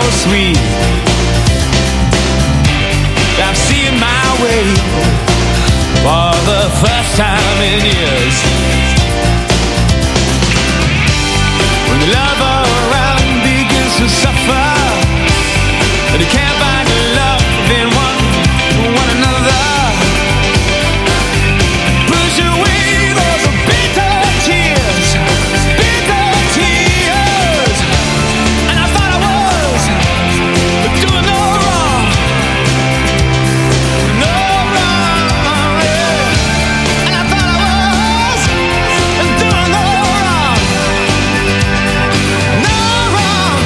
sweet. I'm seeing my way for the first time in years. When the love around begins to suffer, and you can't find love in one another. Push away those bitter tears, bitter tears. And I thought I was doing no wrong, no wrong, yeah. And I thought I was doing no wrong, no wrong.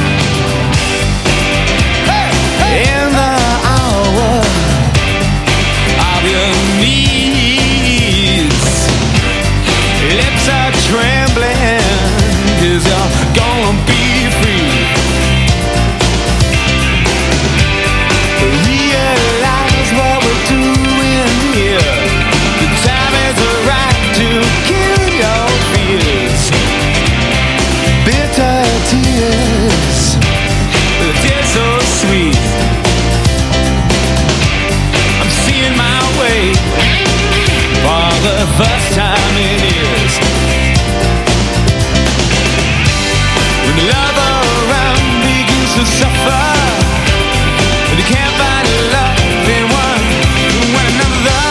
Hey, in the hour of your needs, lips are trembling, 'cause you're gonna be free. Realize what we're doing here. The time is right to kill your fears. Bitter tears, the tears so sweet. I'm seeing my way for the first time in years. When the love around begins to suffer, and you can't find love in one another.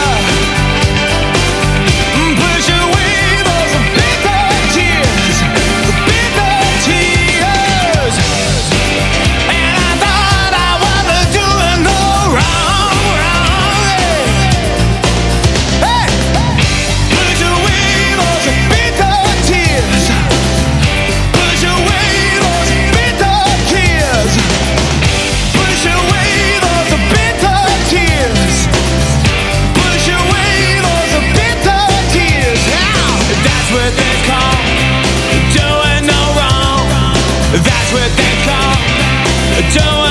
Push away those bitter tears, bitter tears. And I thought I wasn't doing no wrong, yeah. Hey, push away those bitter tears, push away those bitter tears, push away those bitter tears, push away those bitter tears. Now, that's what they call doing no wrong. That's what they call doing